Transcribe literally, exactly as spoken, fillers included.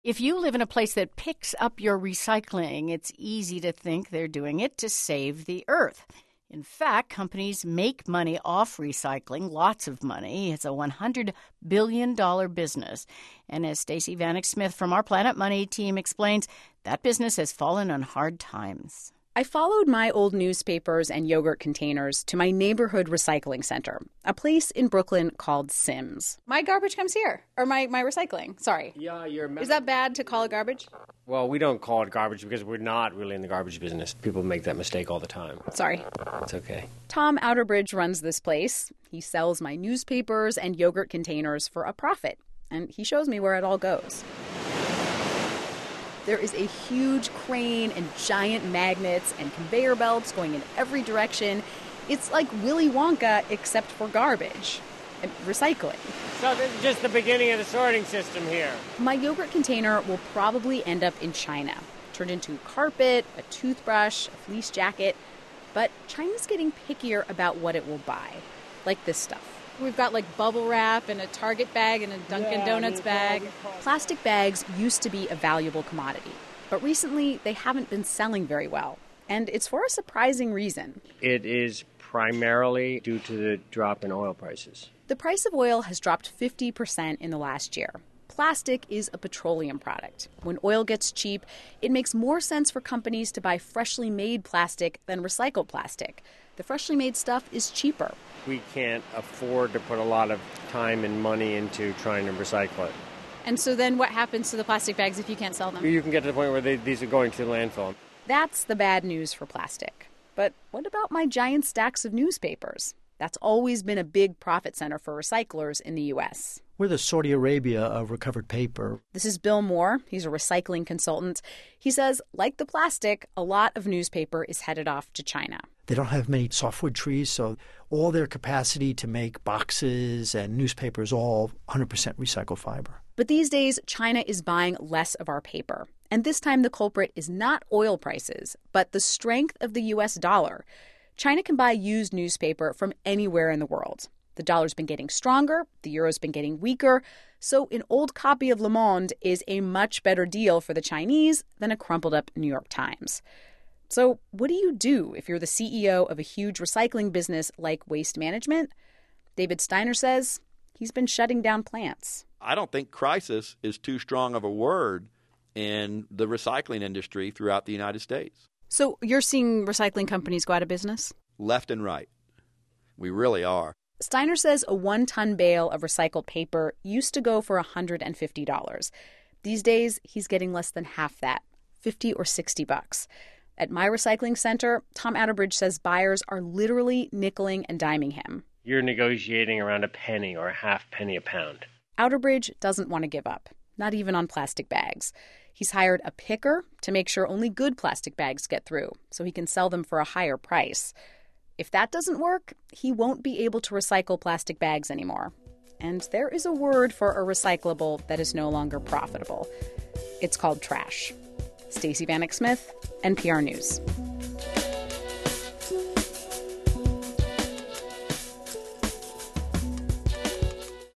If you live in a place that picks up your recycling, it's easy to think they're doing it to save the earth. In fact, companies make money off recycling, lots of money. It's a one hundred billion dollars business. And as Stacey Vanek Smith from our Planet Money team explains, that business has fallen on hard times. I followed my old newspapers and yogurt containers to my neighborhood recycling center, a place in Brooklyn called Sims. My garbage comes here, or my, my recycling. Sorry. Yeah, you're. Is that bad to call it garbage? Well, we don't call it garbage because we're not really in the garbage business. People make that mistake all the time. Sorry. It's okay. Tom Outerbridge runs this place. He sells my newspapers and yogurt containers for a profit, and he shows me where it all goes. There is a huge crane and giant magnets and conveyor belts going in every direction. It's like Willy Wonka, except for garbage and recycling. So this is just the beginning of the sorting system here. My yogurt container will probably end up in China, turned into carpet, a toothbrush, a fleece jacket. But China's getting pickier about what it will buy, like this stuff. We've got like bubble wrap and a Target bag and a Dunkin' yeah, Donuts bag. Plastic bags used to be a valuable commodity, but recently they haven't been selling very well. And it's for a surprising reason. It is primarily due to the drop in oil prices. The price of oil has dropped fifty percent in the last year. Plastic is a petroleum product. When oil gets cheap, it makes more sense for companies to buy freshly made plastic than recycled plastic. The freshly made stuff is cheaper. We can't afford to put a lot of time and money into trying to recycle it. And so then what happens to the plastic bags if you can't sell them? You can get to the point where they, these are going to the landfill. That's the bad news for plastic. But what about my giant stacks of newspapers? That's always been a big profit center for recyclers in the U S. We're the Saudi Arabia of recovered paper. This is Bill Moore. He's a recycling consultant. He says, like the plastic, a lot of newspaper is headed off to China. They don't have many softwood trees, so all their capacity to make boxes and newspapers all one hundred percent recycled fiber. But these days, China is buying less of our paper. And this time the culprit is not oil prices, but the strength of the U S dollar. China can buy used newspaper from anywhere in the world. The dollar's been getting stronger, the euro's been getting weaker, so an old copy of Le Monde is a much better deal for the Chinese than a crumpled-up New York Times. So what do you do if you're the C E O of a huge recycling business like Waste Management? David Steiner says he's been shutting down plants. I don't think crisis is too strong of a word in the recycling industry throughout the United States. So you're seeing recycling companies go out of business? Left and right. We really are. Steiner says a one-ton bale of recycled paper used to go for one hundred fifty dollars. These days, he's getting less than half that, fifty or sixty bucks. At my recycling center, Tom Outerbridge says buyers are literally nickeling and diming him. You're negotiating around a penny or a half penny a pound. Outerbridge doesn't want to give up, not even on plastic bags. He's hired a picker to make sure only good plastic bags get through, so he can sell them for a higher price. If that doesn't work, he won't be able to recycle plastic bags anymore. And there is a word for a recyclable that is no longer profitable. It's called trash. Stacey Vanek Smith, N P R News.